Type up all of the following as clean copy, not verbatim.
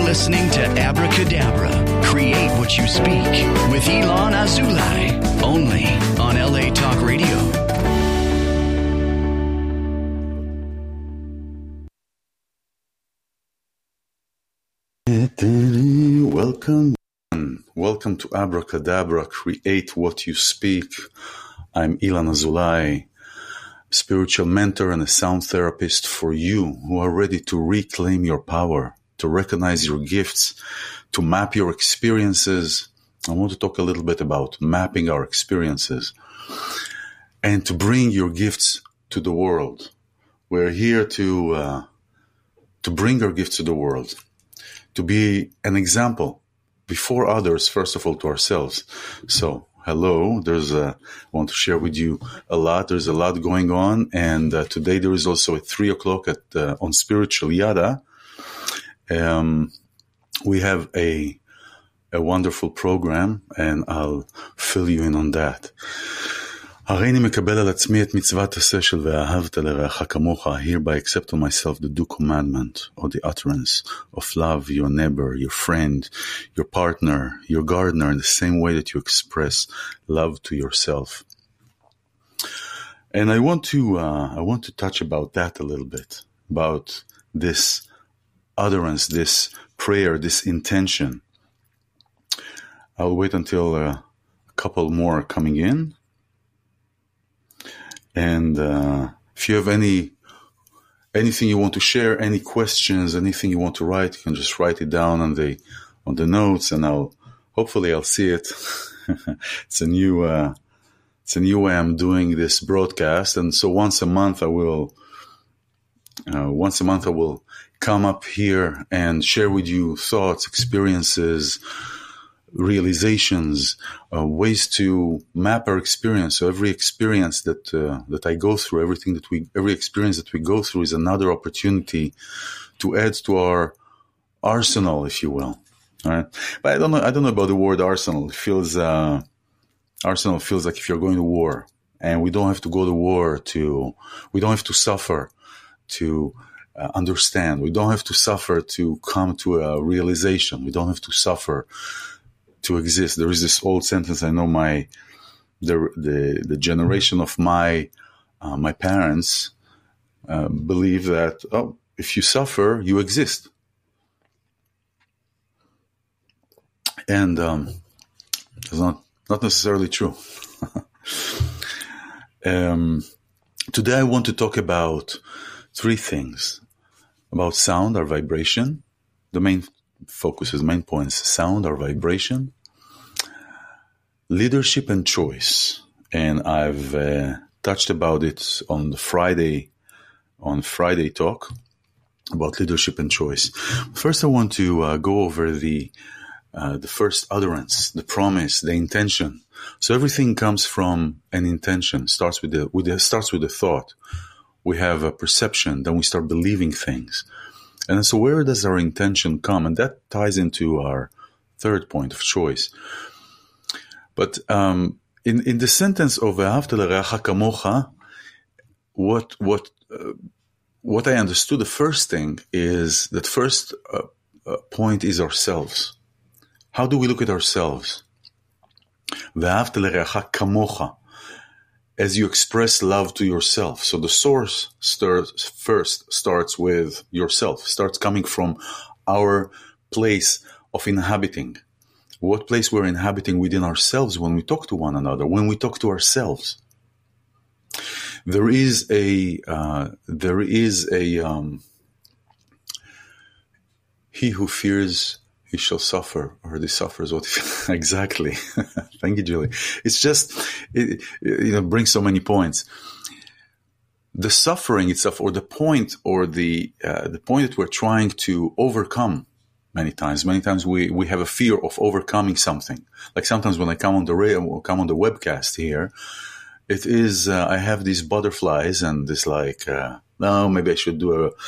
listening to Abracadabra, Create What You Speak, with Ilan Azoulay, only on LA Talk Radio. Welcome to Abracadabra, Create What You Speak. I'm Ilan Azoulay, spiritual mentor and a sound therapist for you who are ready to reclaim your power, to recognize your gifts, to map your experiences. I want to talk a little bit about mapping our experiences and to bring your gifts to the world. We're here to bring our gifts to the world, to be an example before others, first of all, to ourselves. So, hello, I want to share with you a lot. There's a lot going on. And today there is also at 3 o'clock on Spiritual Yada. We have a wonderful program, and I'll fill you in on that. הריני מקבל על עצמי את מצוות עשה של ואהבת לרעך כמוך. I hereby accept on myself the due commandment or the utterance of love your neighbor, your friend, your partner, your gardener in the same way that you express love to yourself. And I want to touch about that a little bit, about this utterance, this prayer, this intention. I'll wait until a couple more are coming in. And if you have anything you want to share, any questions, anything you want to write, you can just write it down on the notes, and hopefully I'll see it. It's a new way I'm doing this broadcast, and so once a month I will come up here and share with you thoughts, experiences, realizations, ways to map our experience. So every experience that I go through, every experience that we go through is another opportunity to add to our arsenal, if you will. All right, but I don't know about the word arsenal. It feels arsenal feels like if you're going to war, and we don't have to go to war we don't have to suffer to understand. We don't have to suffer to come to a realization. We don't have to suffer to exist. There is this old sentence. I know the generation of my parents believe that if you suffer, you exist, and it's not necessarily true. Today, I want to talk about 3 things: about sound, our vibration. The main points: sound, our vibration, leadership, and choice. And I've touched about it on Friday talk about leadership and choice. First, I want to go over the first utterance, the promise, the intention. So everything comes from an intention. Starts with a thought. We have a perception, then we start believing things. And so where does our intention come? And that ties into our third point of choice. But in the sentence of ואהבת לרעך כמוך, what I understood, the first thing is that first point is ourselves. How do we look at ourselves? ואהבת לרעך כמוך, as you express love to yourself. So the source first starts with yourself, starts coming from our place of inhabiting. What place we're inhabiting within ourselves when we talk to one another, when we talk to ourselves. There is a he who fears, he shall suffer, or he suffers. What exactly? Thank you, Julie. It's just it brings so many points. The suffering itself, or the point, or the point that we're trying to overcome. Many times we have a fear of overcoming something. Like sometimes when I come on the webcast here, it is I have these butterflies and this maybe I should do a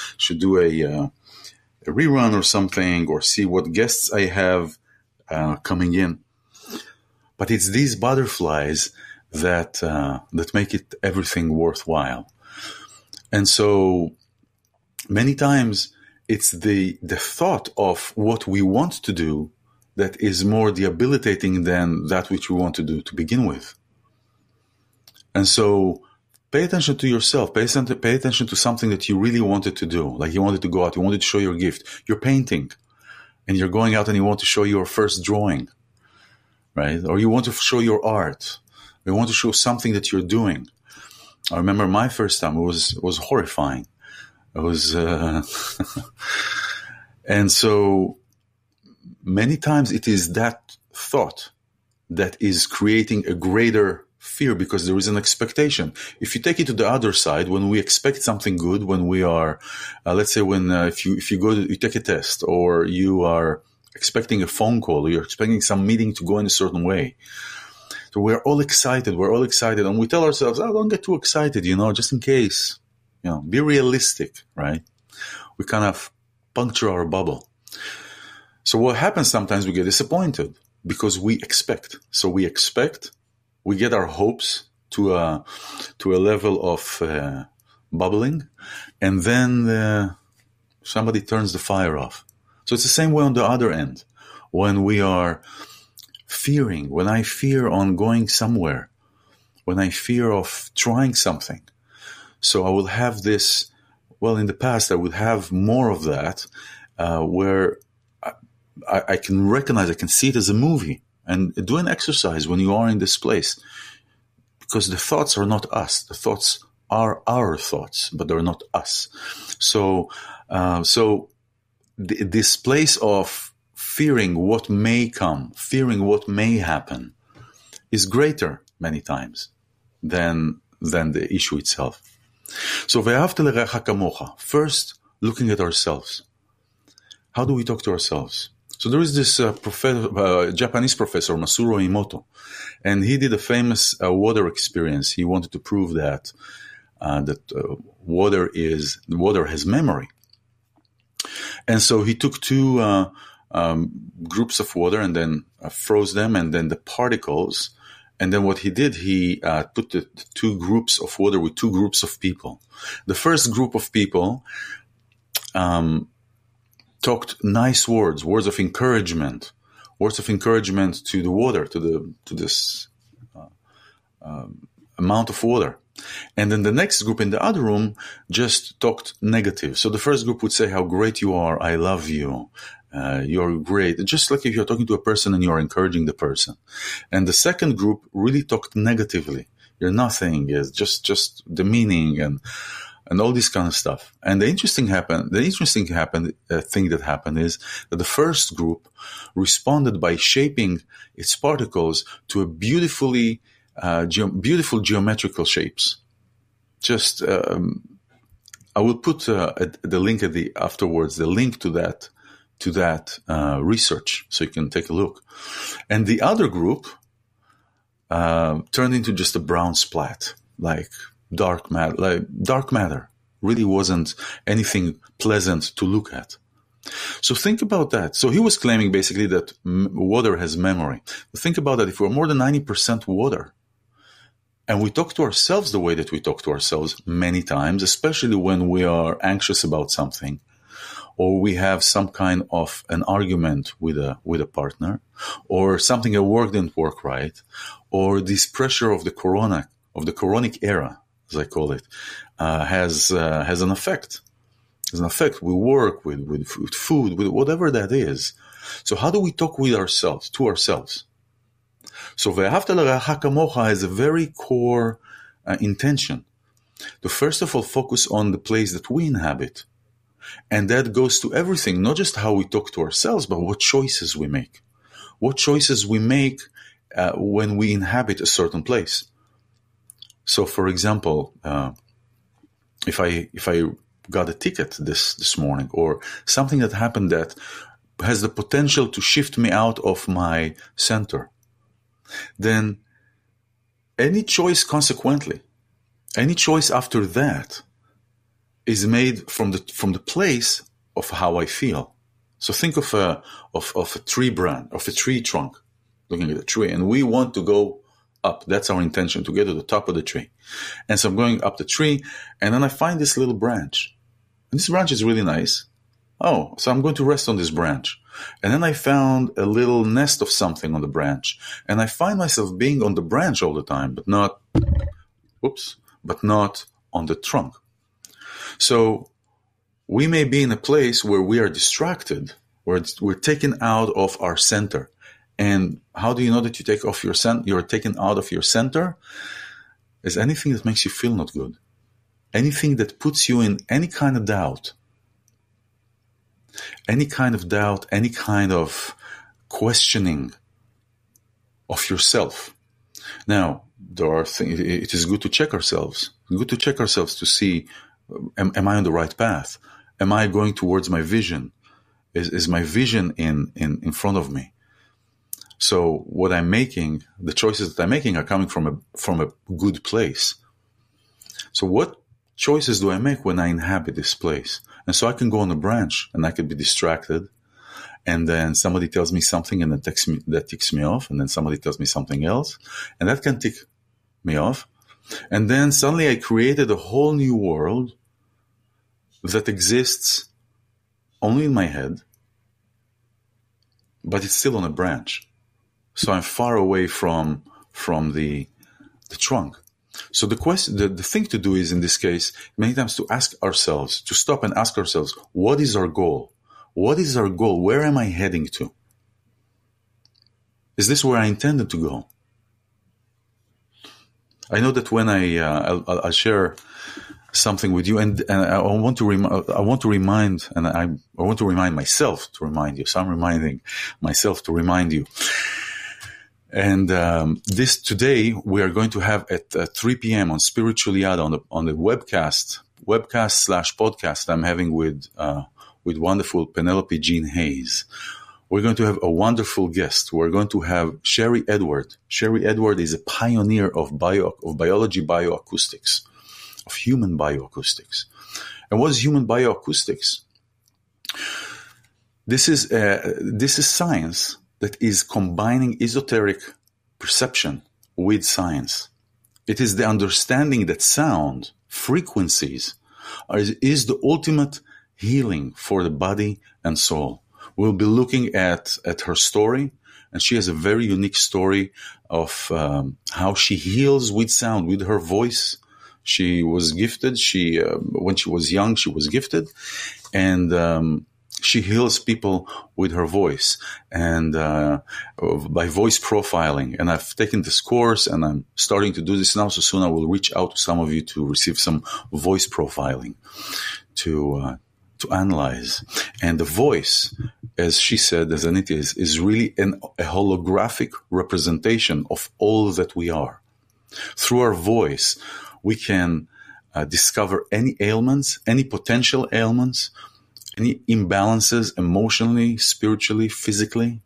rerun or something, or see what guests I have coming in. But it's these butterflies that make it everything worthwhile. And so many times it's the thought of what we want to do that is more debilitating than that which we want to do to begin with. And so pay attention to yourself. Pay attention to something that you really wanted to do. Like you wanted to go out, you wanted to show your gift. You're painting, and you're going out and you want to show your first drawing, right? Or you want to show your art. You want to show something that you're doing. I remember my first time, it was horrifying. It was, and so many times it is that thought that is creating a greater fear, because there is an expectation. If you take it to the other side, when we expect something good, when we are, let's say, when if you go to, you take a test, or you are expecting a phone call, or you're expecting some meeting to go in a certain way. So we're all excited, and we tell ourselves, "Oh, don't get too excited, just in case, be realistic," right? We kind of puncture our bubble. So what happens sometimes, we get disappointed because we expect. So we expect. We get our hopes to a level of bubbling, and then somebody turns the fire off. So it's the same way on the other end. When we are fearing, when I fear on going somewhere, when I fear of trying something, so I will have this, well, in the past, I would have more of that, where I can recognize, I can see it as a movie. And do an exercise when you are in this place, because the thoughts are not us. The thoughts are our thoughts, but they're not us. So this place of fearing what may come, fearing what may happen, is greater many times than the issue itself. So ve'ahavta l'reacha kamocha. First, looking at ourselves. How do we talk to ourselves? So there is this Japanese professor, Masuro Emoto, and he did a famous water experience. He wanted to prove that water has memory. And so he took two groups of water and then froze them, and then the particles. And then what he did, he put the two groups of water with two groups of people. The first group of people talked nice words of encouragement to the water, to this amount of water. And then the next group in the other room just talked negative. So the first group would say how great you are, I love you, you're great. Just like if you're talking to a person and you're encouraging the person. And the second group really talked negatively. You're nothing, it's just demeaning and all this kind of stuff. And the interesting thing that happened is that the first group responded by shaping its particles to a beautiful geometrical shapes. Just I will put the link afterwards, the link to that research, so you can take a look. And the other group turned into just a brown splat, like dark matter. Really wasn't anything pleasant to look at. So think about that. So he was claiming basically that water has memory. Think about that. If we're more than 90% water, and we talk to ourselves the way that we talk to ourselves many times, especially when we are anxious about something, or we have some kind of an argument with a partner, or something at work didn't work right, or this pressure of the coronic era, as I call it, has an effect. There's an effect. We work with food, with whatever that is. So how do we talk with ourselves, to ourselves? So ve'ahavta l'reacha kamocha has a very core intention to first of all focus on the place that we inhabit. And that goes to everything, not just how we talk to ourselves, but what choices we make. What choices we make when we inhabit a certain place. So, for example, if I got a ticket this morning, or something that happened that has the potential to shift me out of my center, then any choice consequently, any choice after that is made from the place of how I feel. So think of a tree trunk, looking at a tree, and we want to go up. That's our intention, to get to the top of the tree. And so I'm going up the tree, and then I find this little branch. And this branch is really nice. Oh, so I'm going to rest on this branch. And then I found a little nest of something on the branch. And I find myself being on the branch all the time, but not on the trunk. So we may be in a place where we are distracted, where we're taken out of our center. And how do you know that you're taken out of your center? Is anything that makes you feel not good. Anything that puts you in any kind of doubt. Any kind of questioning of yourself. Now, there are things, it is good to check ourselves. Good to check ourselves to see, am I on the right path? Am I going towards my vision? Is my vision in front of me? So what I'm making, the choices that I'm making are coming from a good place. So what choices do I make when I inhabit this place? And so I can go on a branch and I could be distracted. And then somebody tells me something and that ticks me off. And then somebody tells me something else and that can tick me off. And then suddenly I created a whole new world that exists only in my head, but it's still on a branch. So I'm far away from the trunk. So the thing to do is, in this case, many times to stop and ask ourselves, what is our goal? What is our goal? Where am I heading to? Is this where I intended to go? I know that when I'll share something with you, and I want to remind myself to remind you. So I'm reminding myself to remind you. And this today we are going to have at 3 p.m. on Spiritual Yada on the webcast/podcast I'm having with wonderful Penelope Jean Hayes. We're going to have a wonderful guest. We're going to have Sherry Edward. Sherry Edward is a pioneer of biology bioacoustics, of human bioacoustics. And what is human bioacoustics? This is science that is combining esoteric perception with science. It is the understanding that sound, frequencies, is the ultimate healing for the body and soul. We'll be looking at her story, and she has a very unique story of how she heals with sound, with her voice. She was gifted. When she was young, she was gifted, and she heals people with her voice and by voice profiling. And I've taken this course and I'm starting to do this now. So soon I will reach out to some of you to receive some voice profiling to analyze. And the voice, as she said, as Anita is really a holographic representation of all that we are. Through our voice, we can discover any ailments, any potential ailments, any imbalances emotionally, spiritually, physically,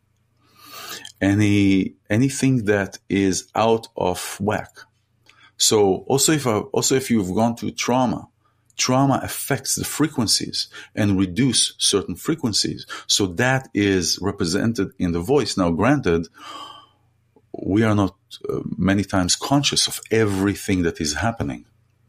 anything that is out of whack. So also if you've gone through trauma affects the frequencies and reduce certain frequencies. So that is represented in the voice. Now, granted, we are not many times conscious of everything that is happening.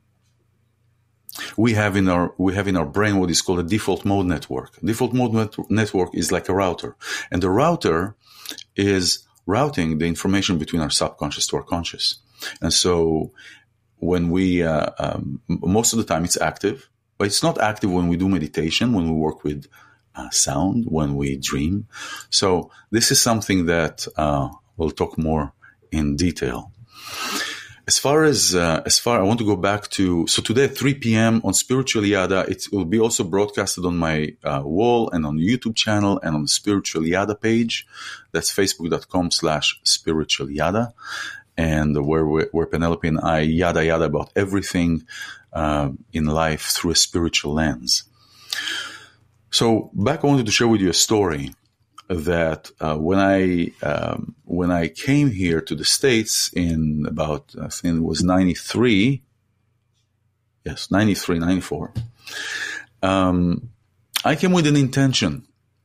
We have in our brain what is called a default mode network. Default mode network is like a router, and the router is routing the information between our subconscious to our conscious. And so when we most of the time it's active, but it's not active when we do meditation, when we work with sound, when we dream. So this is something that we'll talk more in detail. As far I want to go back to, so today at 3 p.m. on Spiritual Yada, it will be also broadcasted on my wall and on the YouTube channel and on the Spiritual Yada page. That's facebook.com/Spiritual Yada, and where Penelope and I yada about everything in life through a spiritual lens. So back, I wanted to share with you a story that when I came here to the States in about, I think it was 93, 94, I came with an intention.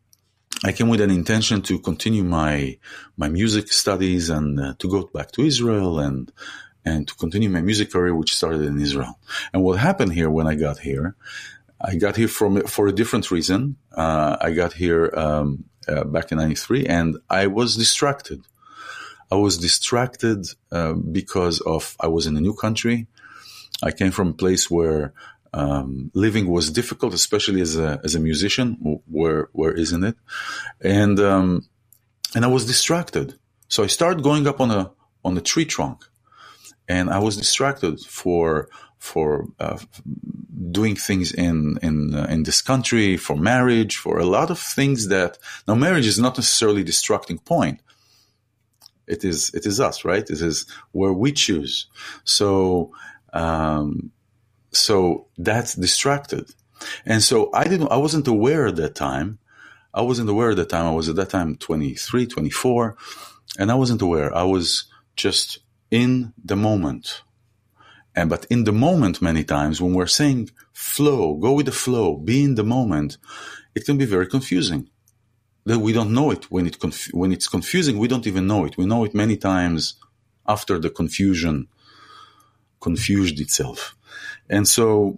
To continue my music studies and to go back to Israel and to continue my music career, which started in Israel. And what happened here when I got here, I got here for a different reason. I got here back in 93, and I was distracted. I was distracted because I was in a new country. I came from a place where living was difficult, especially as a musician. Where isn't it? And I was distracted. So I started going up on a tree trunk, and I was distracted for doing things in this country, for marriage, for a lot of things that now marriage is not necessarily a distracting point. It is us, right? It is where we choose. So that's distracted. And so I wasn't aware at that time. I was at that time 23, 24, and I wasn't aware. I was just in the moment. But in the moment, many times when we're saying flow, go with the flow, be in the moment, it can be very confusing. That we don't know it when it's confusing. We don't even know it. We know it many times after the confusion confused itself. And so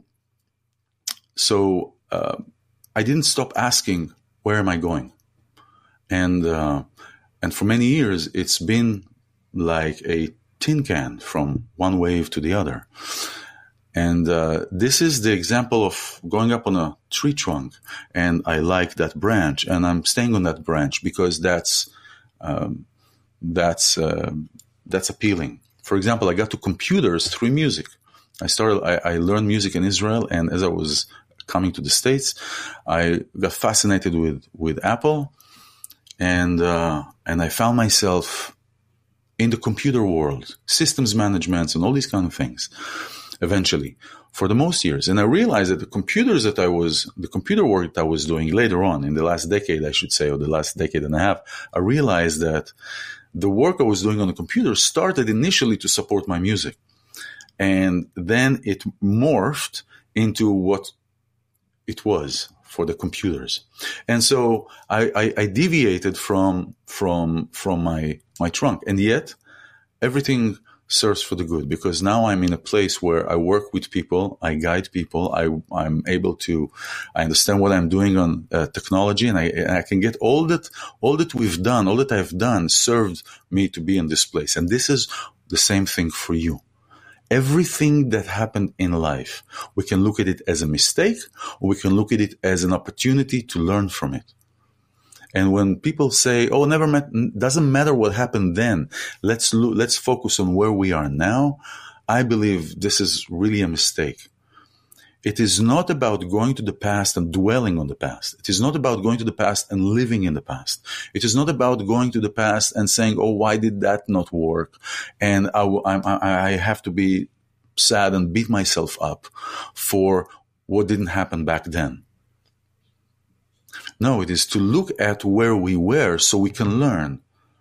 I didn't stop asking, where am I going? And for many years, it's been like a tin can from one wave to the other. And this is the example of going up on a tree trunk, and I like that branch, and I'm staying on that branch because that's appealing. For example, I got to computers through music. I learned music in Israel, and as I was coming to the States, I got fascinated with Apple, and I found myself in the computer world, systems management, and all these kind of things. Eventually, for the most years, and I realized that the computer work that I was doing later on in the last decade, I should say, or the last decade and a half, I realized that the work I was doing on the computer started initially to support my music, and then it morphed into what it was for the computers. And so I deviated from my trunk, and yet everything serves for the good, because now I'm in a place where I work with people, I guide people, I'm able to, I understand what I'm doing on technology, and I can get all that we've done, all that I've done served me to be in this place. And this is the same thing for you. Everything that happened in life, we can look at it as a mistake, or we can look at it as an opportunity to learn from it. And when people say, "Oh, doesn't matter what happened then. Let's focus on where we are now," I believe this is really a mistake. It is not about going to the past and dwelling on the past. It is not about going to the past and living in the past. It is not about going to the past and saying, "Oh, why did that not work?" And I have to be sad and beat myself up for what didn't happen back then. No, it is to look at where we were so we can learn.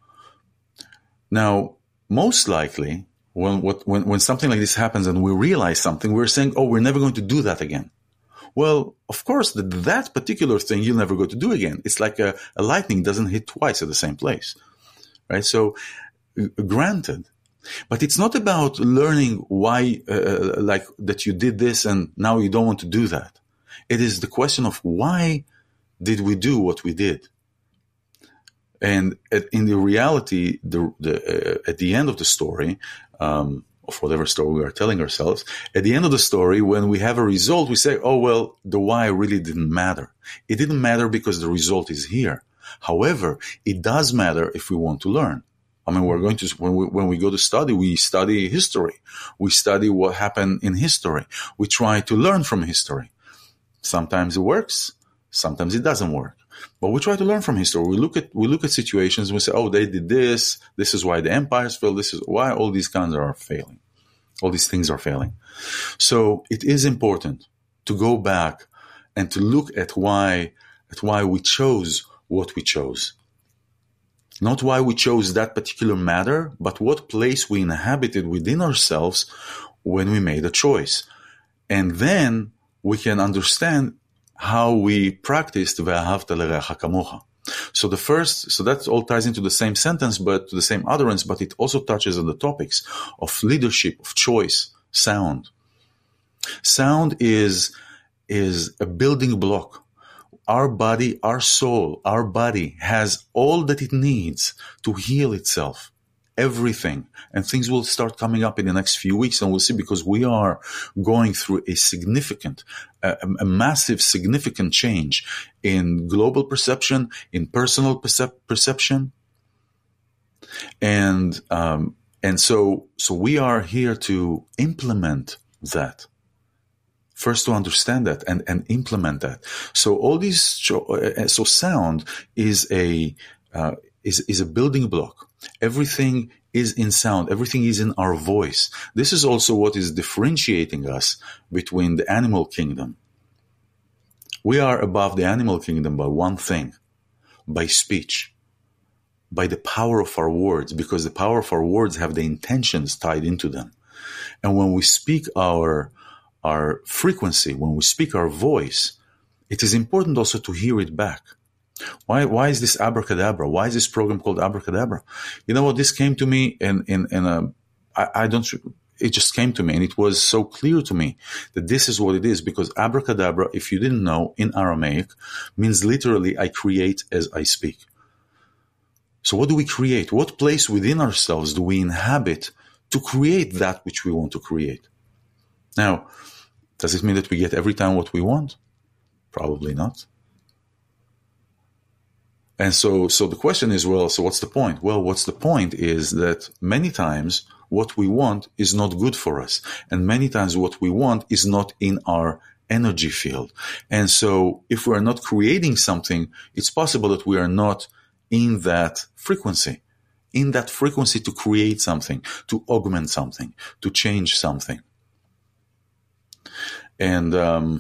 Now, most likely, when something like this happens and we realize something, we're saying, "Oh, we're never going to do that again." Well, of course, that particular thing you'll never go to do again. It's like a lightning doesn't hit twice at the same place, right? So, granted. But it's not about learning why, like that you did this and now you don't want to do that. It is the question of why did we do what we did? And in the reality, at the end of the story, of whatever story we are telling ourselves, at the end of the story, when we have a result, we say, "Oh, well, the why really didn't matter. It didn't matter because the result is here." However, it does matter if we want to learn. I mean, when we go to study, we study history. We study what happened in history. We try to learn from history. Sometimes it works. Sometimes it doesn't work. But we try to learn from history. We look at situations and we say, "Oh, they did this. This is why the empires fell. This is why all these kinds are failing. All these things are failing." So it is important to go back and to look at why we chose what we chose. Not why we chose that particular matter, but what place we inhabited within ourselves when we made a choice. And then we can understand how we practiced Ve'ahavta l'reacha kamocha. So that all ties into the same sentence, but to the same utterance, but it also touches on the topics of leadership, of choice, sound. Sound is is a building block. Our body, our soul, our body has all that it needs to heal itself. Everything. And things will start coming up in the next few weeks, and we'll see, because we are going through a significant, a massive, significant change in global perception, in personal perception. And so we are here to implement that. First, to understand that and implement that. So all these, so sound is a building block. Everything is in sound. Everything is in our voice. This is also what is differentiating us between the animal kingdom. We are above the animal kingdom by one thing, by speech, by the power of our words, because the power of our words have the intentions tied into them. And when we speak our frequency, when we speak our voice, it is important also to hear it back. Why is this abracadabra? Why is this program called abracadabra? You know what? This came to me it just came to me, and it was so clear to me that this is what it is, because abracadabra, if you didn't know, in Aramaic, means literally I create as I speak. So what do we create? What place within ourselves do we inhabit to create that which we want to create? Now, does it mean that we get every time what we want? Probably not. And so the question is, well, so what's the point? Well, what's the point is that many times what we want is not good for us. And many times what we want is not in our energy field. And so if we're not creating something, it's possible that we are not in that frequency to create something, to augment something, to change something. And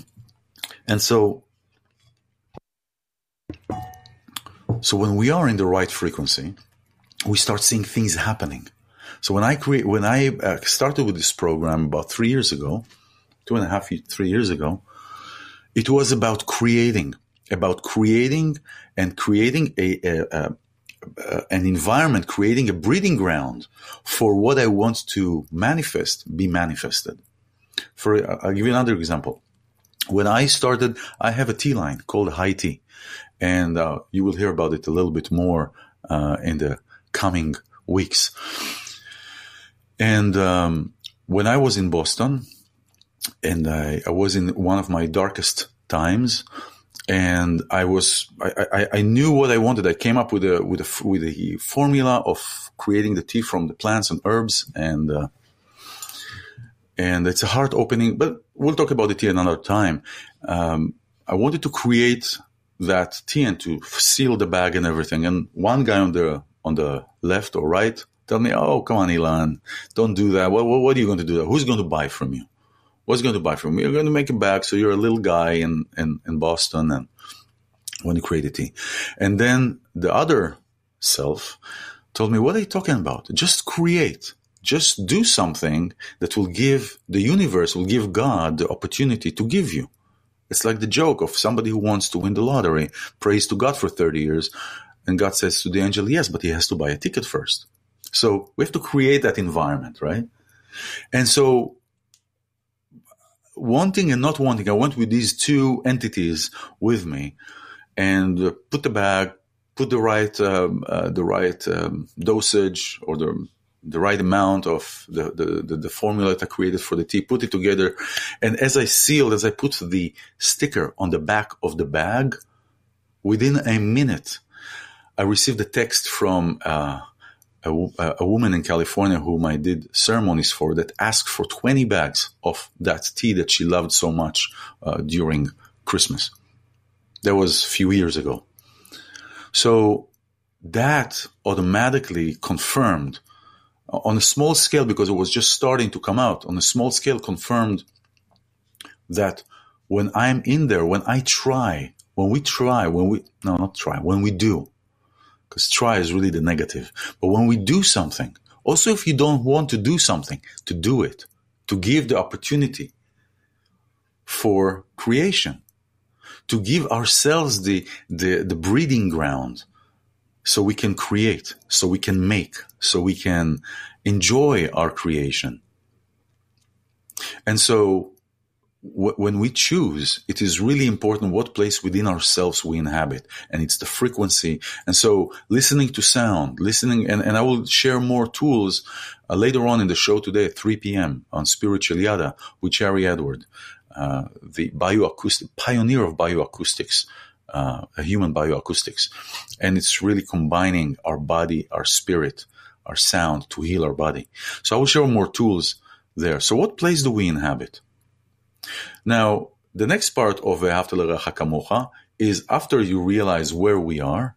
so when we are in the right frequency, we start seeing things happening. So when I started with this program about 3 years ago, 3 years ago, it was about creating and creating an environment, creating a breeding ground for what I want to manifest, be manifested. I'll give you another example. When I started, I have a tea line called High Tea. And you will hear about it a little bit more in the coming weeks. And when I was in Boston, and I was in one of my darkest times, and I knew what I wanted. I came up with a formula of creating the tea from the plants and herbs, and it's a heart opening. But we'll talk about the tea another time. I wanted to create that tea and to seal the bag and everything. And one guy on the left or right told me, "Oh, come on, Ilan, don't do that. What are you going to do? Who's going to buy from you? What's going to buy from you? You're going to make a bag, so you're a little guy in Boston, and when you create a tea." And then the other self told me, "What are you talking about? Just create. Just do something that will give the universe, will give God the opportunity to give you." It's like the joke of somebody who wants to win the lottery, prays to God for 30 years, and God says to the angel, yes, but he has to buy a ticket first. So we have to create that environment, right? And so wanting and not wanting, I went with these two entities with me and put the bag, put the right dosage or the right amount of the formula that I created for the tea, put it together. And as I put the sticker on the back of the bag, within a minute, I received a text from a woman in California whom I did ceremonies for that asked for 20 bags of that tea that she loved so much during Christmas. That was a few years ago. So that automatically confirmed on a small scale, because it was just starting to come out, on a small scale confirmed that when I'm in there, when we do, because try is really the negative, but when we do something, also if you don't want to do something, to do it, to give the opportunity for creation, to give ourselves the breeding ground, so we can create, so we can make, so we can enjoy our creation. And so when we choose, it is really important what place within ourselves we inhabit, and it's the frequency. And so listening to sound, and I will share more tools later on in the show today at 3 p.m. on Spiritual Yada with Cherry Edward, the pioneer of bioacoustics, a human bioacoustics. And it's really combining our body, our spirit, our sound to heal our body. So I will share more tools there. So what place do we inhabit? Now, the next part of Ve'ahavta l'reacha kamocha is after we realize where we are,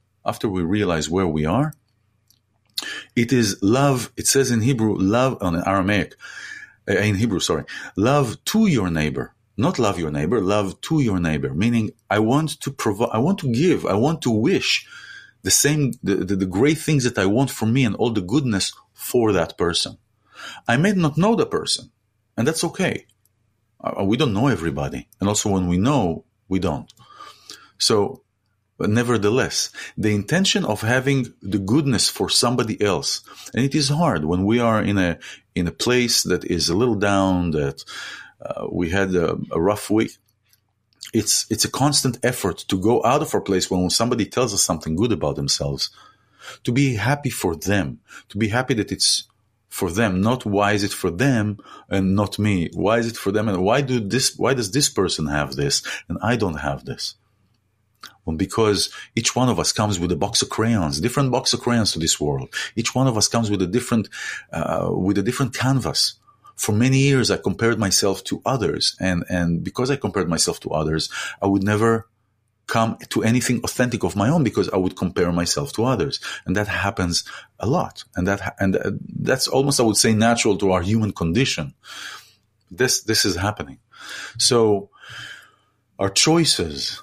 it is love. It says in Hebrew, love, in Hebrew, love to your neighbor. Not love your neighbor, love to your neighbor. Meaning, I want to provide, I want to give, I want to wish the great things that I want for me and all the goodness for that person. I may not know the person, and that's okay. We don't know everybody. And also when we know, we don't. So, but nevertheless, the intention of having the goodness for somebody else, and it is hard when we are in a place that is a little down, that we had a rough week. It's a constant effort to go out of our place when somebody tells us something good about themselves, to be happy for them, to be happy that it's for them, not why is it for them and not me? Why is it for them and why does this person have this and I don't have this? Well, because each one of us comes with a box of crayons, different box of crayons to this world. Each one of us comes with a different canvas. For many years, I compared myself to others, and because I compared myself to others, I would never come to anything authentic of my own because I would compare myself to others. And that happens a lot. And that's almost, I would say, natural to our human condition. This is happening. So our choices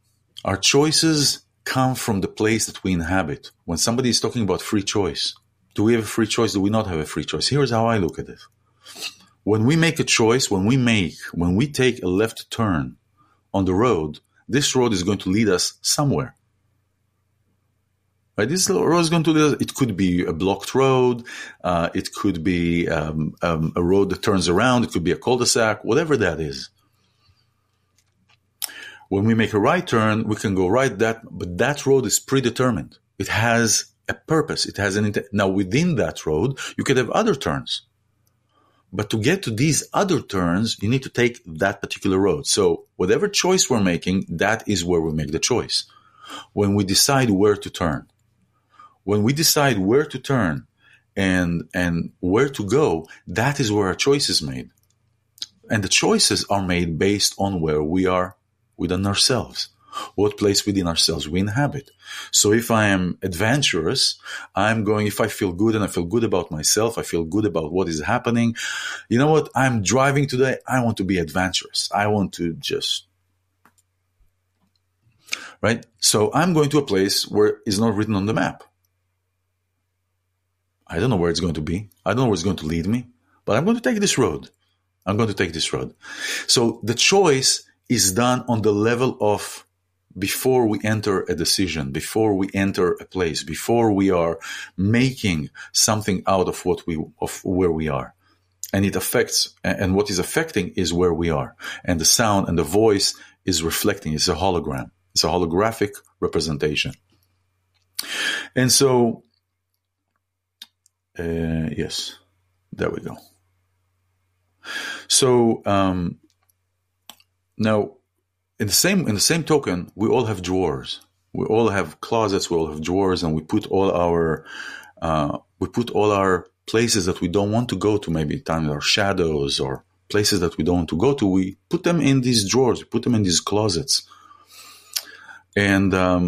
come from the place that we inhabit. When somebody is talking about free choice, do we have a free choice? Do we not have a free choice? Here's how I look at it. When we make a choice, when we take a left turn on the road, this road is going to lead us somewhere. Right? This road is going to lead us. It could be a blocked road. It could be a road that turns around. It could be a cul-de-sac, whatever that is. When we make a right turn, we can go right, but that road is predetermined. It has a purpose. It has an intent. Now, within that road, you could have other turns. But to get to these other turns, you need to take that particular road. So whatever choice we're making, that is where we make the choice. When we decide where to turn, and where to go, that is where our choice is made. And the choices are made based on where we are within ourselves, what place within ourselves we inhabit. So if I am adventurous, if I feel good and I feel good about myself, I feel good about what is happening. You know what? I'm driving today. I want to be adventurous. I want to right? So I'm going to a place where it's not written on the map. I don't know where it's going to be. I don't know where it's going to lead me, but I'm going to take this road. So the choice is done on the level of before we enter a decision, before we enter a place, before we are making something out of where we are. And it affects, and what is affecting is where we are. And the sound and the voice is reflecting. It's a hologram. It's a holographic representation. And so, yes, there we go. So, now, in the same token, we all have drawers. We all have closets. We all have drawers, and we put all our places that we don't want to go to. Maybe times our shadows or places that we don't want to go to. We put them in these drawers. We put them in these closets. And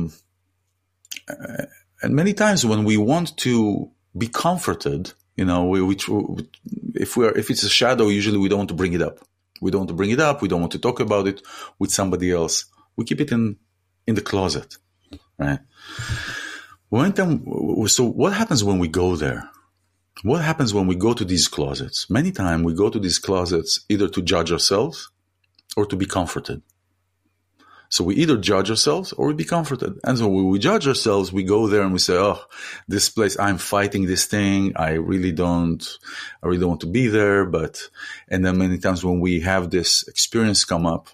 many times when we want to be comforted, if it's a shadow, usually we don't want to bring it up. We don't want to bring it up. We don't want to talk about it with somebody else. We keep it in the closet, right? So what happens when we go there? What happens when we go to these closets? Many times we go to these closets either to judge ourselves or to be comforted. So we either judge ourselves or we be comforted. And so when we judge ourselves, we go there and we say, oh, this place, I'm fighting this thing. I really don't want to be there. And then many times when we have this experience come up,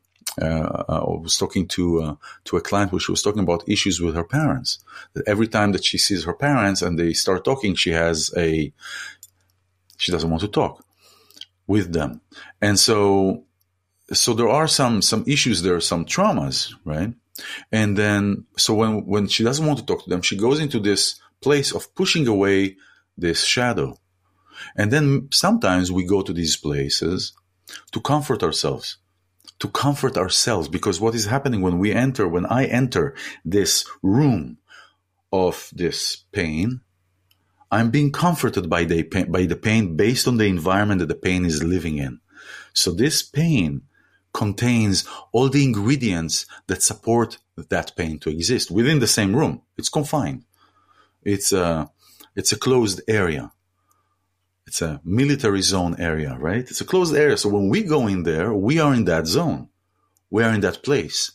I was talking to a client where she was talking about issues with her parents. That every time that she sees her parents and they start talking, she doesn't want to talk with them. And so there are some issues there, some traumas, right? And then, so when she doesn't want to talk to them, she goes into this place of pushing away this shadow. And then sometimes we go to these places to comfort ourselves. Because what is happening when I enter this room of this pain, I'm being comforted by the pain based on the environment that the pain is living in. So this pain contains all the ingredients that support that pain to exist within the same room. It's confined. It's a closed area. It's a military zone area, right? It's a closed area. So when we go in there, we are in that zone. We are in that place.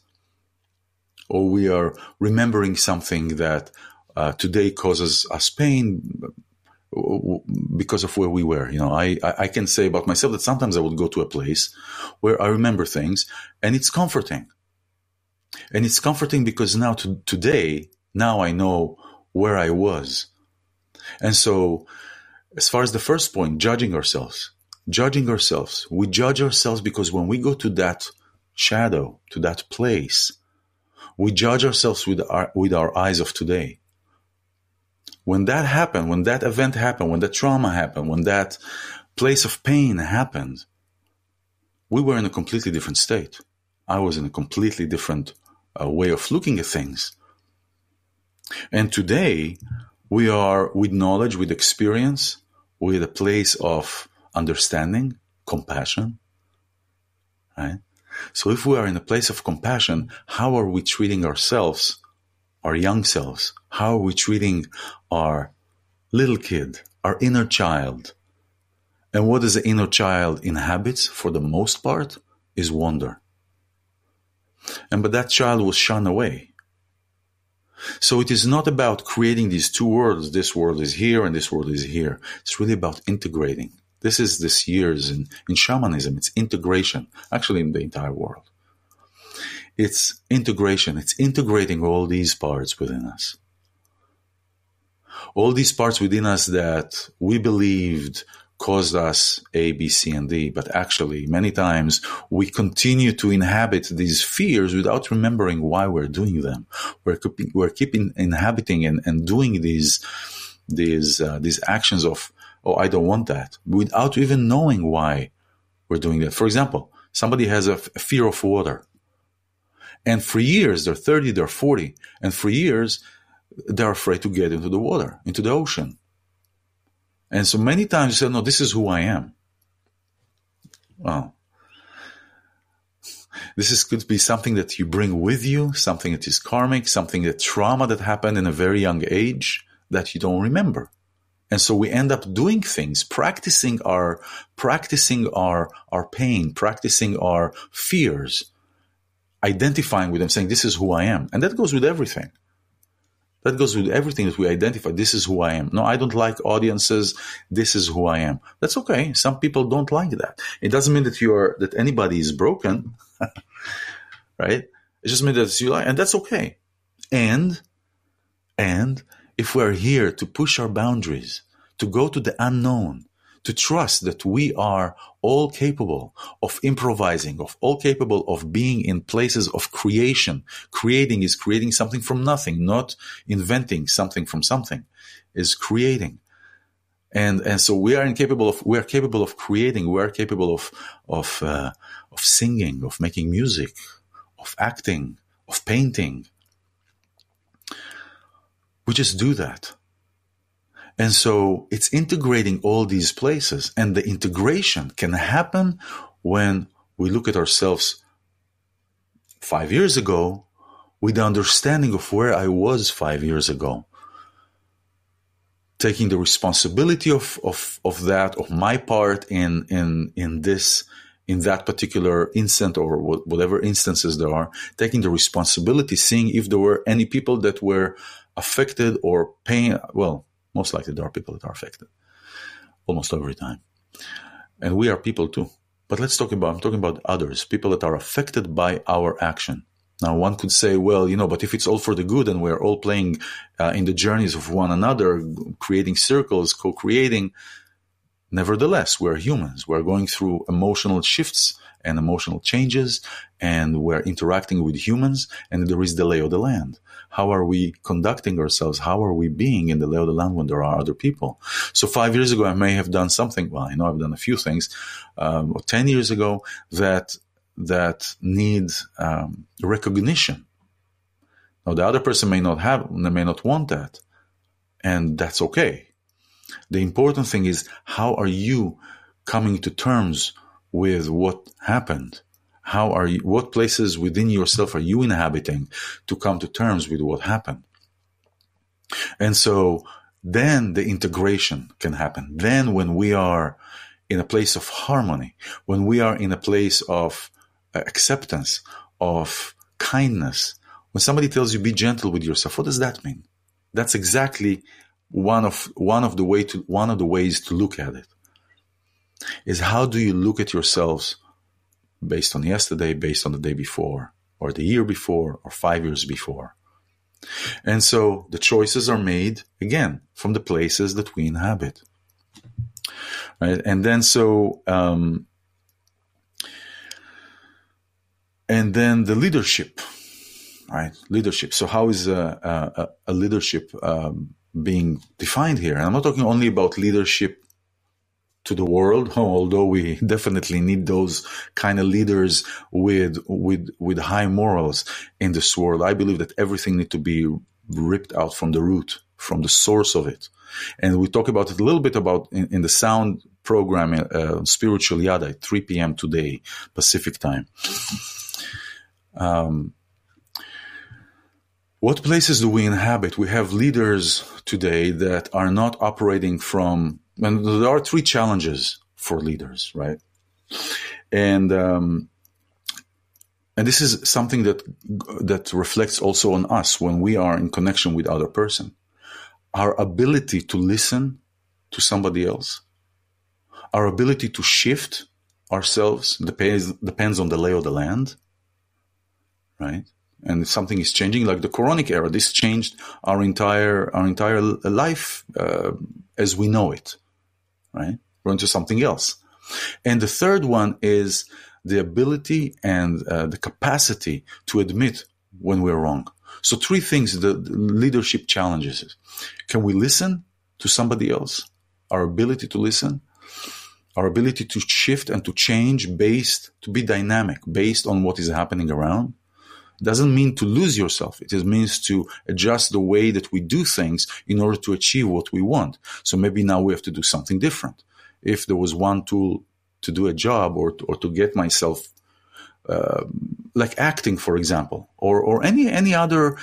Or we are remembering something that today causes us pain because of where we were. I can say about myself that sometimes I would go to a place where I remember things and it's comforting. And it's comforting because today I know where I was. And so as far as the first point, judging ourselves, we judge ourselves because when we go to that shadow, to that place, we judge ourselves with our eyes of today. When that happened, when that event happened, when that trauma happened, when that place of pain happened, we were in a completely different state. I was in a completely different way of looking at things. And today, we are with knowledge, with experience, with a place of understanding, compassion, right? So if we are in a place of compassion, how are we treating ourselves, our young selves? How are we treating our little kid, our inner child? And what does the inner child inhabits for the most part is wonder. But that child was shunned away. So it is not about creating these two worlds. This world is here and this world is here. It's really about integrating. This is this years in shamanism. It's integration, actually in the entire world. It's integration. It's integrating all these parts within us. All these parts within us that we believed caused us A, B, C, and D. But actually, many times we continue to inhabit these fears without remembering why we're doing them. We're keeping inhabiting and doing these actions of, oh, I don't want that, without even knowing why we're doing that. For example, somebody has a fear of water. And for years, they're 30, they're 40, and for years, they're afraid to get into the water, into the ocean. And so many times you say, no, this is who I am. Well, could be something that you bring with you, something that is karmic, that trauma that happened in a very young age that you don't remember. And so we end up doing things, practicing our pain, practicing our fears, identifying with them, saying, this is who I am. And that goes with everything. That goes with everything that we identify. This is who I am. No, I don't like audiences. This is who I am. That's okay. Some people don't like that. It doesn't mean that anybody is broken, right? It just means that you like, and that's okay. And if we're here to push our boundaries, to go to the unknown, to trust that we are all capable of improvising, all capable of being in places of creation. Creating is creating something from nothing, not inventing something from something, is creating. And so we are capable of creating, we are capable of singing, of making music, of acting, of painting. We just do that. And so it's integrating all these places, and the integration can happen when we look at ourselves 5 years ago with the understanding of where I was 5 years ago, taking the responsibility of that, of my part in this in that particular instant or whatever instances there are, taking the responsibility, seeing if there were any people that were affected or paying. Well, most likely there are people that are affected almost every time. And we are people too. But I'm talking about others, people that are affected by our action. Now, one could say, well, but if it's all for the good and we're all playing in the journeys of one another, creating circles, co-creating, nevertheless, we're humans. We're going through emotional shifts and emotional changes, and we're interacting with humans, and there is the lay of the land. How are we conducting ourselves? How are we being in the lay of the land when there are other people? So 5 years ago, I may have done something. Well, I know I've done a few things. 10 years ago that need recognition. Now, the other person may not want that, and that's okay. The important thing is, how are you coming to terms with what happened? What places within yourself are you inhabiting to come to terms with what happened? And so then the integration can happen. Then when we are in a place of harmony, when we are in a place of acceptance, of kindness, when somebody tells you be gentle with yourself, what does that mean? That's exactly one of the ways to look at it. Is how do you look at yourselves based on yesterday, based on the day before, or the year before, or 5 years before? And so the choices are made, again, from the places that we inhabit. Right? And then and then the leadership, right? Leadership. So how is a leadership being defined here? And I'm not talking only about leadership to the world, although we definitely need those kind of leaders with high morals in this world. I believe that everything needs to be ripped out from the root, from the source of it. And we talk about it a little bit about in the sound program, Spiritual Yada, at 3 p.m. today, Pacific time. What places do we inhabit? We have leaders today that are not operating from, and there are 3 challenges for leaders, right? And this is something that reflects also on us when we are in connection with other person. Our ability to listen to somebody else, our ability to shift ourselves depends on the lay of the land, right? And if something is changing, like the Quranic era, this changed our entire life as we know it, right? We're into something else. And the third one is the ability and the capacity to admit when we're wrong. So 3 things, the leadership challenges. Can we listen to somebody else? Our ability to listen, our ability to shift and to change to be dynamic based on what is happening around. Doesn't mean to lose yourself. It means to adjust the way that we do things in order to achieve what we want. So maybe now we have to do something different. If there was one tool to do a job or to get myself, like acting, for example, or any other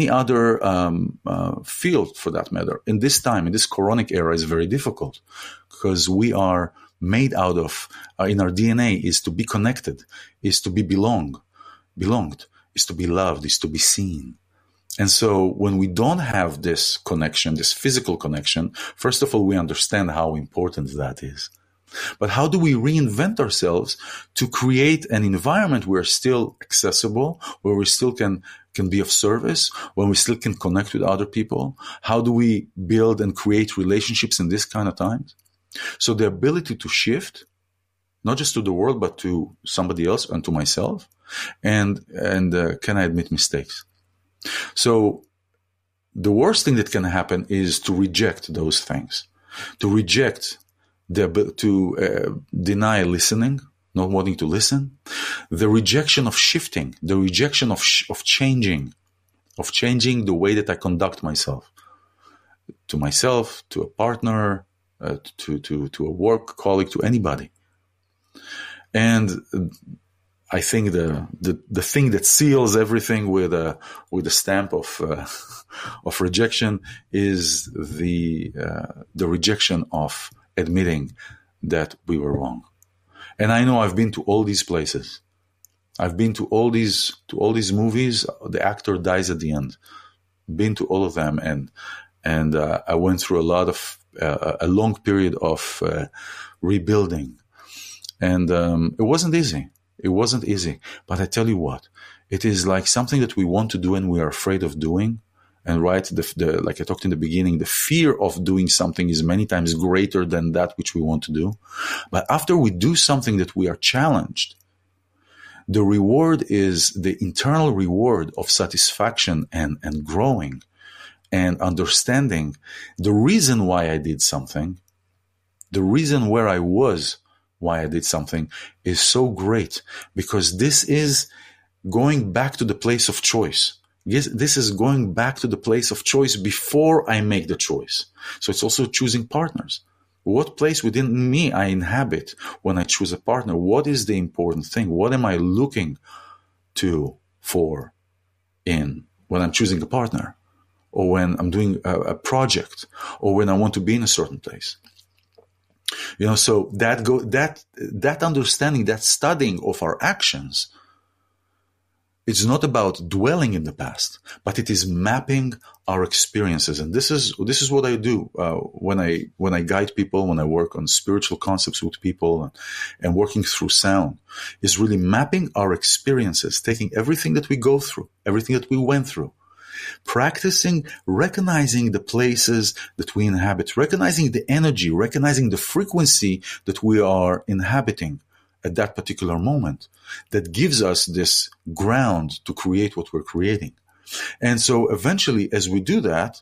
field for that matter, in this time, in this Quranic era, is very difficult because we are made out of, in our DNA, is to be connected, is to be belonged, is to be loved, is to be seen. And so when we don't have this connection, this physical connection, first of all, we understand how important that is. But how do we reinvent ourselves to create an environment where we're still accessible, where we still can be of service, when we still can connect with other people? How do we build and create relationships in this kind of times? So the ability to shift, not just to the world, but to somebody else and to myself. And can I admit mistakes? So the worst thing that can happen is to reject those things, to reject to deny listening, not wanting to listen, the rejection of shifting, the rejection of changing the way that I conduct myself, to a partner, to a work colleague, to anybody. And I think the thing that seals everything with a stamp of rejection is the rejection of admitting that we were wrong. And I know I've been to all these places. I've been to all these movies. The actor dies at the end. Been to all of them, and I went through a long period of rebuilding, and it wasn't easy. It wasn't easy. But I tell you what, it is like something that we want to do and we are afraid of doing. And right, like I talked in the beginning, the fear of doing something is many times greater than that which we want to do. But after we do something that we are challenged, the reward is the internal reward of satisfaction and growing and understanding the reason why I did something, the reason where I was, why I did something is so great, because this is going back to the place of choice. This is going back to the place of choice before I make the choice. So it's also choosing partners. What place within me I inhabit when I choose a partner? What is the important thing? What am I looking for when I'm choosing a partner, or when I'm doing a project, or when I want to be in a certain place? So that understanding, that studying of our actions, it's not about dwelling in the past, but it is mapping our experiences. And this is what I do when I guide people, when I work on spiritual concepts with people and working through sound, is really mapping our experiences, taking everything that we go through, everything that we went through, practicing, recognizing the places that we inhabit, recognizing the energy, recognizing the frequency that we are inhabiting at that particular moment, that gives us this ground to create what we're creating. And so eventually, as you do that,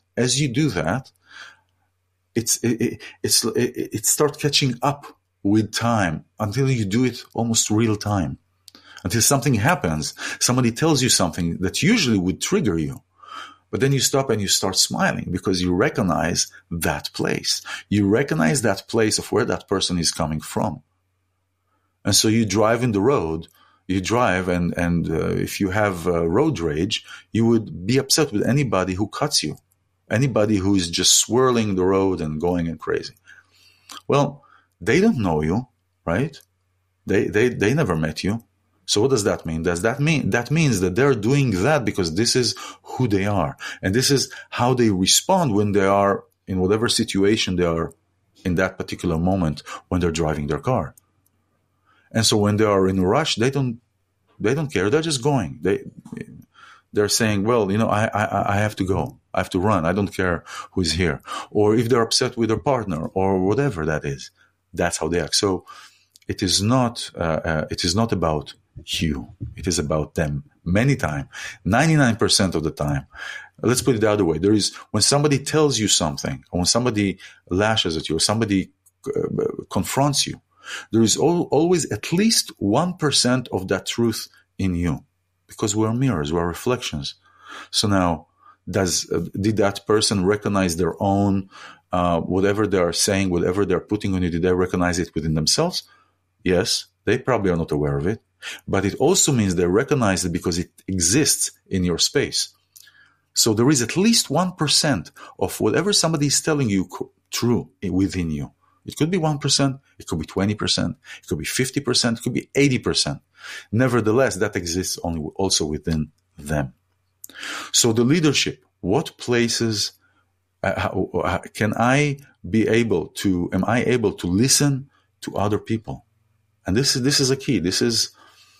it starts catching up with time until you do it almost real time. Until something happens, somebody tells you something that usually would trigger you. But then you stop and you start smiling because you recognize that place. You recognize that place of where that person is coming from. And so you drive in the road, and if you have road rage, you would be upset with anybody who cuts you, anybody who is just swirling the road and going and crazy. Well, they don't know you, right? They never met you. So what does that mean? That means that they're doing that because this is who they are. And this is how they respond when they are in whatever situation they are in that particular moment when they're driving their car. And so when they are in a rush, they don't care. They're just going. They're saying, well, I have to go. I have to run. I don't care who is here. Or if they're upset with their partner or whatever that is, that's how they act. So it is not about you. It is about them. Many times, 99% of the time. Let's put it the other way. When somebody tells you something, or when somebody lashes at you, or somebody confronts you, there is always at least 1% of that truth in you, because we're mirrors, we're reflections. So now, did that person recognize their own, whatever they are saying, whatever they're putting on you, did they recognize it within themselves? Yes, they probably are not aware of it, but it also means they recognize it because it exists in your space. So there is at least 1% of whatever somebody is telling you true within you. It could be 1%, it could be 20%, it could be 50%, it could be 80%. Nevertheless, that exists also within them. So the leadership, what places am I able to listen to other people? And this is a key. This is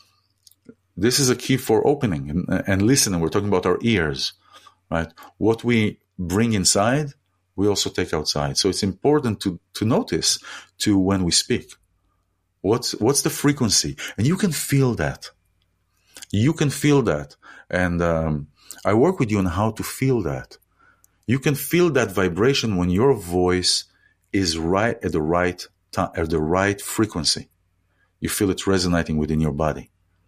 a key for opening and listening. We're talking about our ears, right? What we bring inside, we also take outside. So it's important to notice when we speak. What's the frequency? And you can feel that. You can feel that. And I work with you on how to feel that. You can feel that vibration when your voice is right at the right time, at the right frequency. You feel it resonating within your body.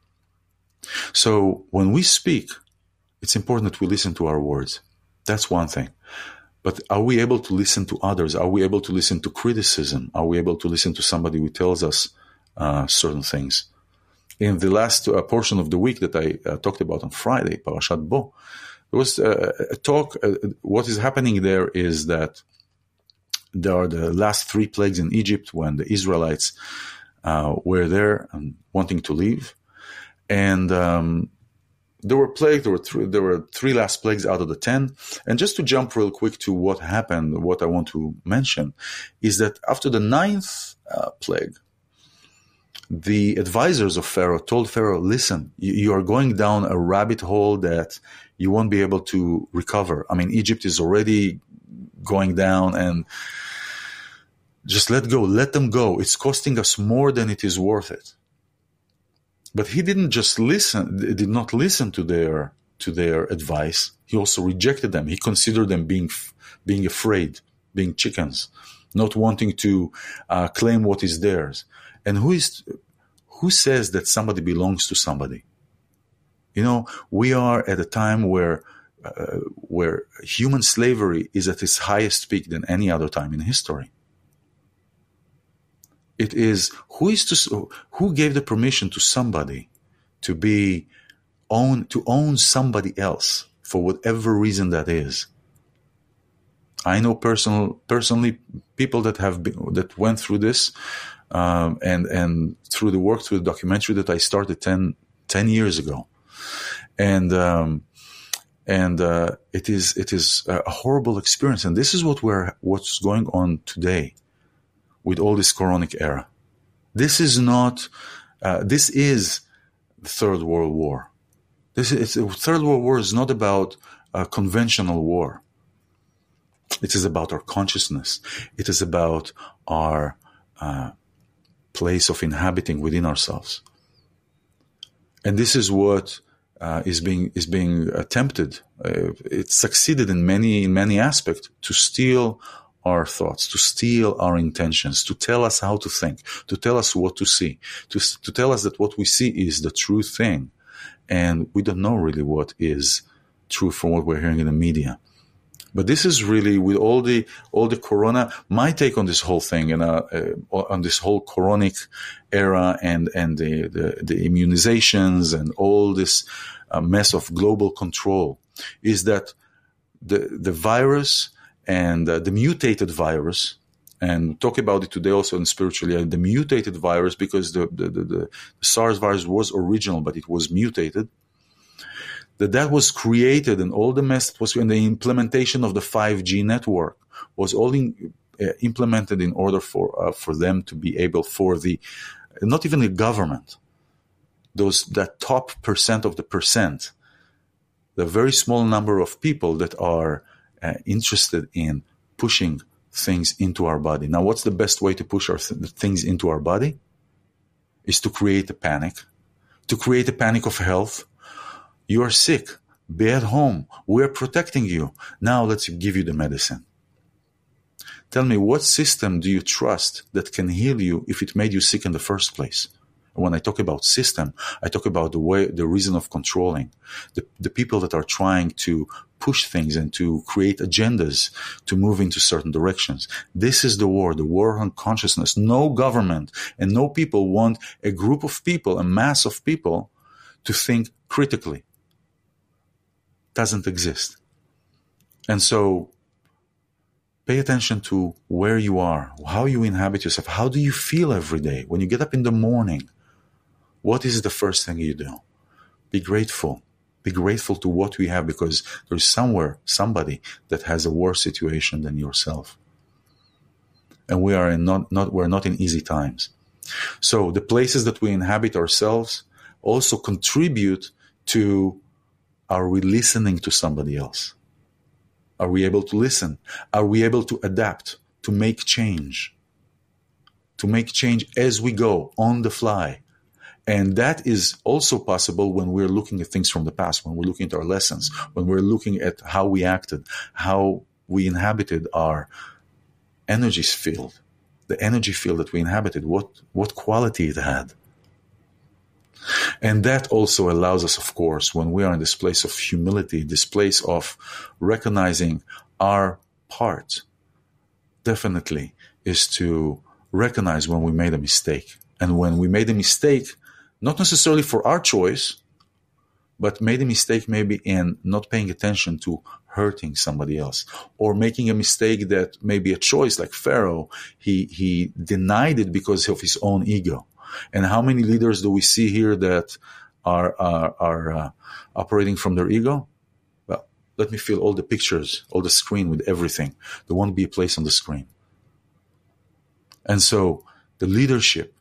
So when we speak, it's important that we listen to our words. That's one thing. But are we able to listen to others? Are we able to listen to criticism? Are we able to listen to somebody who tells us certain things? In the last portion of the week that I talked about on Friday, Parashat Bo, there was a talk. What is happening there is that there are the last 3 plagues in Egypt when the Israelites were there and wanting to leave. And there were plagues. There were 3 last plagues out of the 10. And just to jump real quick to what happened, what I want to mention is that after the 9th plague, the advisors of Pharaoh told Pharaoh, listen, you are going down a rabbit hole that you won't be able to recover. I mean, Egypt is already going down, and just let go, let them go. It's costing us more than it is worth it. But he did not listen to their advice. He also rejected them. He considered them being afraid, being chickens, not wanting to claim what is theirs. And who says that somebody belongs to somebody? You know, we are at a time where human slavery is at its highest peak than any other time in history. It is who gave the permission to somebody to own somebody else for whatever reason that is. I know personally people that went through this, and through the documentary that I started 10 years ago, and it is a horrible experience. And this is what's going on today with all this Quranic era. This is the Third World War. The Third World War is not about conventional war. It is about our consciousness. It is about our place of inhabiting within ourselves. And this is what is being attempted. It succeeded in many aspects to steal our thoughts, to steal our intentions, to tell us how to think, to tell us what to see, to tell us that what we see is the true thing. And we don't know really what is true from what we're hearing in the media. But this is really, with all the corona, my take on this whole thing and on this whole Quranic era and the immunizations and all this mess of global control is that the virus and the mutated virus, and we'll talk about it today also in spiritually, the mutated virus, because the SARS virus was original, but it was mutated. That was created, and all the mess that was in the implementation of the 5G network was all implemented in order for them to be able, for not even the government, that top percent of the percent, the very small number of people that are interested in pushing things into our body. Now, what's the best way to push things into our body? Is to create a panic of health. You are sick. Be at home. We're protecting you. Now let's give you the medicine. Tell me, what system do you trust that can heal you if it made you sick in the first place? When I talk about system, I talk about the reason of controlling. The people that are trying to push things and to create agendas to move into certain directions. This is the war on consciousness. No government and no people want a group of people, a mass of people, to think critically. Doesn't exist. And so pay attention to where you are, how you inhabit yourself. How do you feel every day? When you get up in the morning, what is the first thing you do? Be grateful. Be grateful to what we have, because there's somebody that has a worse situation than yourself. And we're not in easy times. So the places that we inhabit ourselves also contribute to, are we listening to somebody else? Are we able to listen? Are we able to adapt, to make change? To make change as we go, on the fly. And that is also possible when we're looking at things from the past, when we're looking at our lessons, when we're looking at how we acted, how we inhabited our energy field, the energy field that we inhabited, what quality it had. And that also allows us, of course, when we are in this place of humility, this place of recognizing our part, definitely is to recognize when we made a mistake. And when we made a mistake, not necessarily for our choice, but made a mistake maybe in not paying attention to hurting somebody else, or making a mistake that may be a choice, like Pharaoh, he denied it because of his own ego. And how many leaders do we see here that are operating from their ego? Well, let me fill all the pictures, all the screen with everything. There won't be a place on the screen. And so the leadership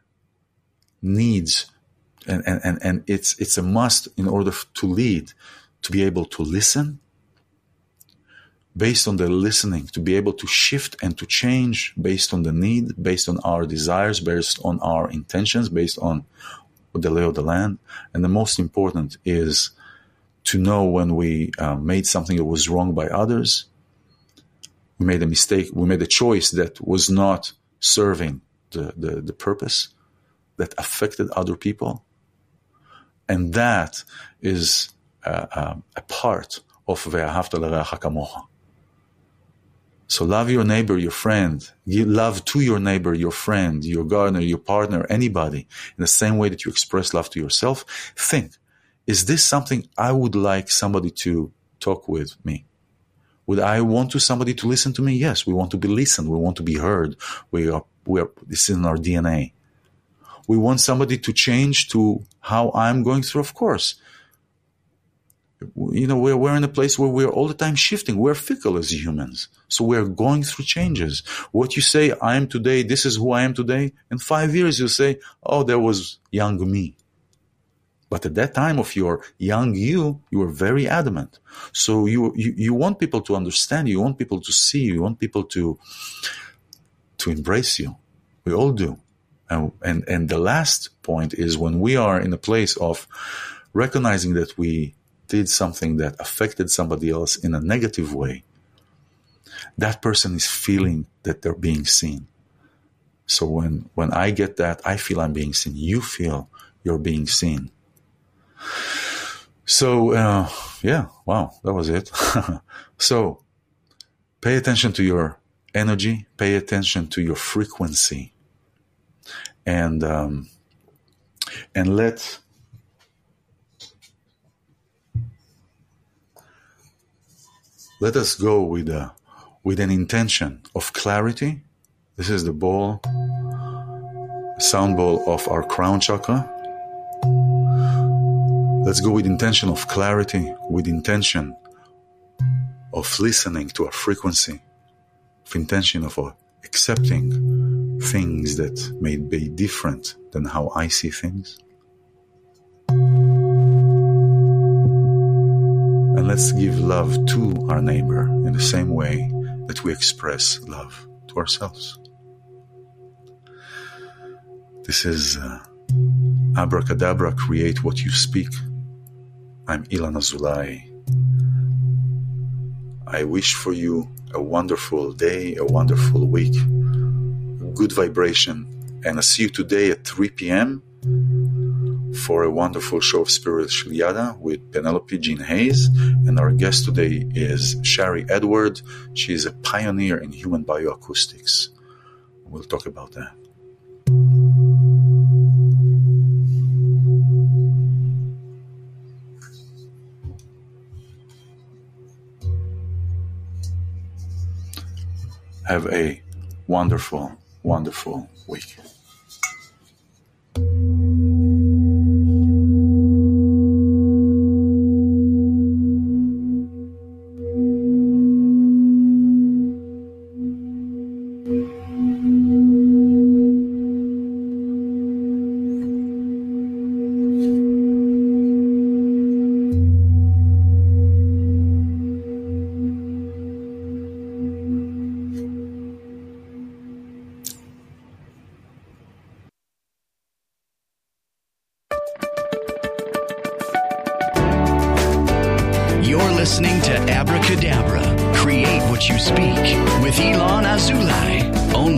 needs, and it's a must in order to lead, to be able to listen, based on the listening, to be able to shift and to change based on the need, based on our desires, based on our intentions, based on the lay of the land. And the most important is to know when we made something that was wrong by others, we made a mistake, we made a choice that was not serving the purpose, that affected other people. And that is a part of Ve'ahavta l'reacha kamocha. So love your neighbor, your friend. Give love to your neighbor, your friend, your gardener, your partner, anybody, in the same way that you express love to yourself. Think, is this something I would like somebody to talk with me? Would I want somebody to listen to me? Yes, we want to be listened. We want to be heard. We are. This is in our DNA. We want somebody to change to how I'm going through, of course. You know, we're in a place where we're all the time shifting. We're fickle as humans. So we're going through changes. What you say, I am today, this is who I am today. In 5 years, you'll say, oh, there was young me. But at that time of your young you were very adamant. So you want people to understand you. You want people to see you. You want people to embrace you. We all do. And the last point is when we are in a place of recognizing that we did something that affected somebody else in a negative way, that person is feeling that they're being seen. So when I get that, I feel I'm being seen. You feel you're being seen. So, wow, that was it. So, pay attention to your energy, pay attention to your frequency, and let us go with an intention of clarity. This is the ball, sound ball of our crown chakra. Let's go with intention of clarity, with intention of listening to our frequency, with intention of accepting things that may be different than how I see things. And let's give love to our neighbor in the same way that we express love to ourselves. This is Abracadabra, create what you speak. I'm Ilan Azulai. I wish for you a wonderful day, a wonderful week, good vibration, and I'll see you today at 3 p.m. for a wonderful show of Spiritual Yada with Penelope Jean Hayes. And our guest today is Shari Edward. She is a pioneer in human bioacoustics. We'll talk about that. Have a wonderful, wonderful week. Listening to Abracadabra, Create What You Speak with Ilan Azulai. Only